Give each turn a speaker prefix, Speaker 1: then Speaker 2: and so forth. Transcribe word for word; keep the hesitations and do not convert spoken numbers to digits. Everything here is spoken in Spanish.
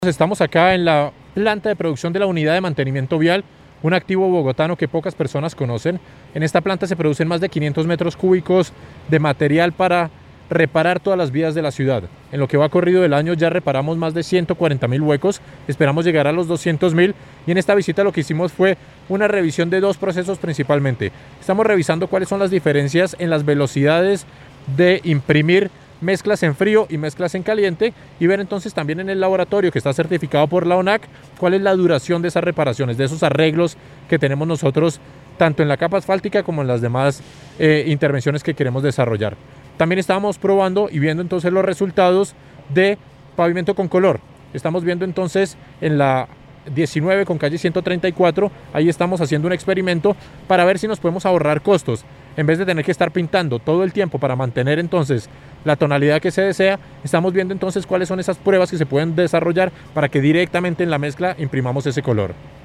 Speaker 1: Estamos acá en la planta de producción de la unidad de mantenimiento vial, un activo bogotano que pocas personas conocen. En esta planta se producen más de quinientos metros cúbicos de material para reparar todas las vías de la ciudad. En lo que va corrido del año ya reparamos más de ciento cuarenta mil huecos, esperamos llegar a los doscientos mil, y en esta visita lo que hicimos fue una revisión de dos procesos principalmente. Estamos revisando cuáles son las diferencias en las velocidades de imprimir mezclas en frío y mezclas en caliente, y ver entonces también en el laboratorio que está certificado por la ONAC cuál es la duración de esas reparaciones, de esos arreglos que tenemos nosotros tanto en la capa asfáltica como en las demás eh, intervenciones que queremos desarrollar. También estábamos probando y viendo entonces los resultados de pavimento con color. Estamos viendo entonces en la diecinueve con calle ciento treinta y cuatro, ahí estamos haciendo un experimento para ver si nos podemos ahorrar costos. En vez de tener que estar pintando todo el tiempo para mantener entonces la tonalidad que se desea, estamos viendo entonces cuáles son esas pruebas que se pueden desarrollar para que directamente en la mezcla imprimamos ese color.